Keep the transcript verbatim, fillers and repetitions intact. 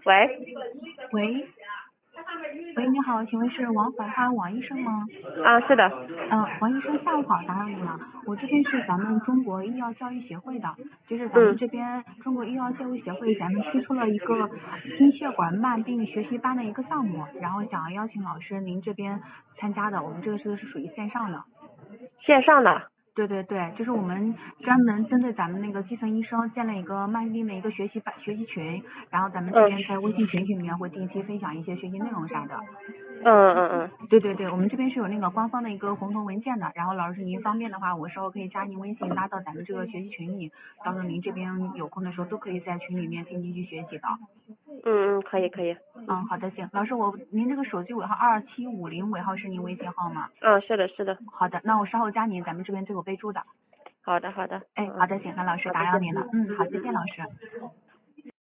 喂， 喂，喂，你好，请问是王怀哈王医生吗？ 啊，是的， 嗯、呃，王医生下午好，打扰你了。我这边是咱们中国医药教育协会的，就是咱们嗯， 这边中国医药教育协会，咱们推出了一个心血管慢病学习班的一个项目，然后想要邀请老师您这边参加的，我们这个是是属于线上的。 线上的， 对对对，就是我们专门针对咱们那个基层医生建了一个慢病的一个学习班学习群，然后咱们这嗯边在微信群里面会定期分享一些学习内容啥的。 嗯嗯嗯， 对对对，我们这边是有那个官方的一个红头文件的，然后老师您方便的话，我稍后可以加您微信拉到咱们这个学习群里，到时候您这边有空的时候都可以在群里面定期去学习的。 嗯嗯，可以可以， 嗯，好的，行，老师我您这个手机尾号二七五零尾号是您微信号吗？ 嗯，是的是的， 好的，那我稍后加您，咱们这边都有备注的。 好的好的， 哎， 嗯， 好的，行，那老师好，再见。 打扰您了，嗯，好，再见，老师。